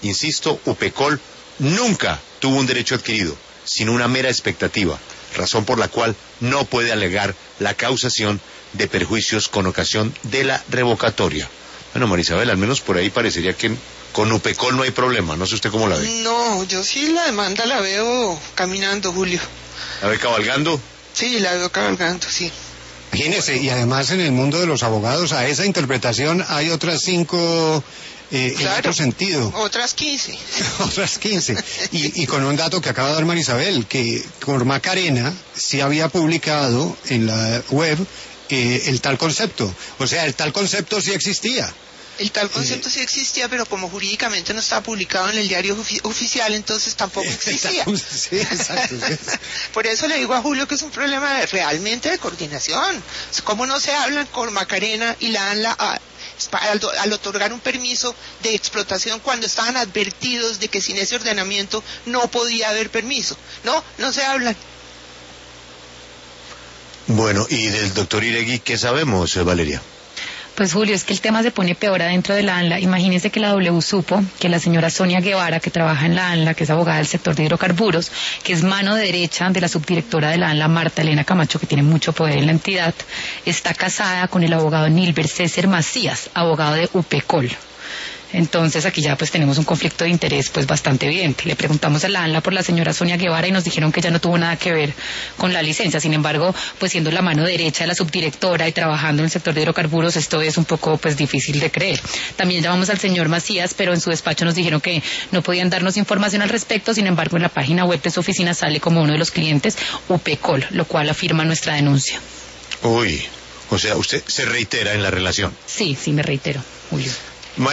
Insisto, UPECOL nunca tuvo un derecho adquirido, sino una mera expectativa, razón por la cual no puede alegar la causación de perjuicios con ocasión de la revocatoria. Bueno, Marisabel, al menos por ahí parecería que con UPECOL no hay problema, no sé usted cómo la ve. No, yo sí la demanda la veo caminando, Julio. ¿La ve cabalgando? Sí, la veo cabalgando, sí. Imagínese, y además en el mundo de los abogados, a esa interpretación hay otras 5 en otro sentido. Otras 15. Otras 15. Y con un dato que acaba de dar Marisabel, que Cormacarena sí había publicado en la web el tal concepto. O sea, el tal concepto sí existía. El tal concepto sí existía, pero como jurídicamente no estaba publicado en el diario oficial, entonces tampoco existía. Sí, exacto. Sí. Por eso le digo a Julio que es un problema realmente de coordinación. ¿Cómo no se hablan con Macarena y la dan al otorgar un permiso de explotación cuando estaban advertidos de que sin ese ordenamiento no podía haber permiso? No se hablan. Bueno, y del doctor Iregui, ¿qué sabemos, Valeria? Pues Julio, es que el tema se pone peor adentro de la ANLA. Imagínese que la W supo que la señora Sonia Guevara, que trabaja en la ANLA, que es abogada del sector de hidrocarburos, que es mano derecha de la subdirectora de la ANLA, Marta Elena Camacho, que tiene mucho poder en la entidad, está casada con el abogado Nilber César Macías, abogado de UPECOL. Entonces aquí ya pues tenemos un conflicto de interés pues bastante evidente. Le preguntamos a la ANLA por la señora Sonia Guevara y nos dijeron que ya no tuvo nada que ver con la licencia. Sin embargo, pues siendo la mano derecha de la subdirectora y trabajando en el sector de hidrocarburos, esto es un poco pues difícil de creer. También llamamos al señor Macías, pero en su despacho nos dijeron que no podían darnos información al respecto. Sin embargo, en la página web de su oficina sale como uno de los clientes UPECOL, lo cual afirma nuestra denuncia. Uy, o sea, usted se reitera en la relación. Sí, me reitero, Julio.